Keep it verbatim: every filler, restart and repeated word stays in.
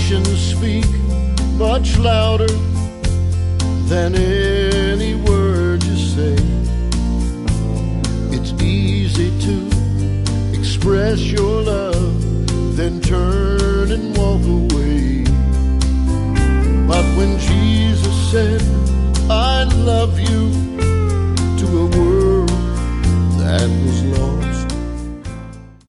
actions speak much louder than any word you say. It's easy to express your love, then turn and walk away. But when Jesus said, I love you, to a world that was